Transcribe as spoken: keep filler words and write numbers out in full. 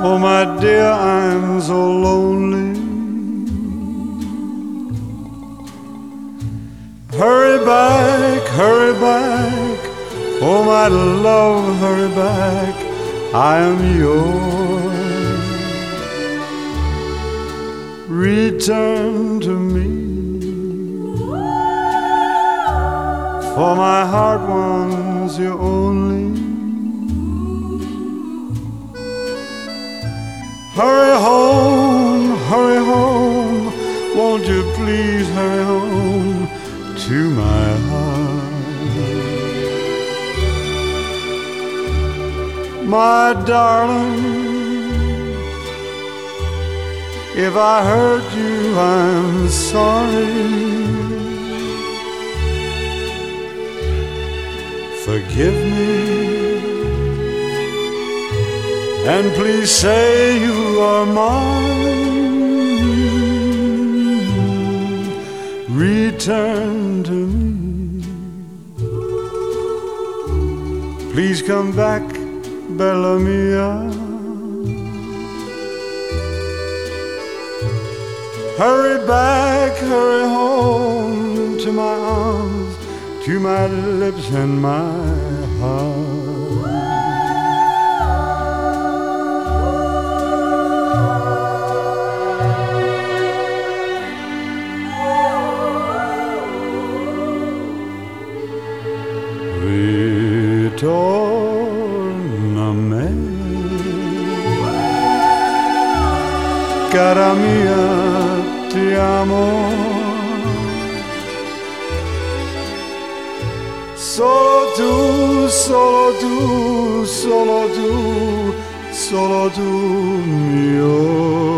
Oh, my dear, I'm so lonely. Hurry back, hurry back. Oh, my love, hurry back. I am yours. Return to me, for my heart wants you only. Hurry home, hurry home. Won't you please hurry home to my heart? My darling, if I hurt you, I'm sorry. Forgive me, and please say you are mine. Return to me. Please come back, Bella mia. Hurry back, hurry home to my arms, to my lips and my heart. Ritorna a me, cara mia, ti amo. Solo tu, solo tu, solo tu, solo tu mio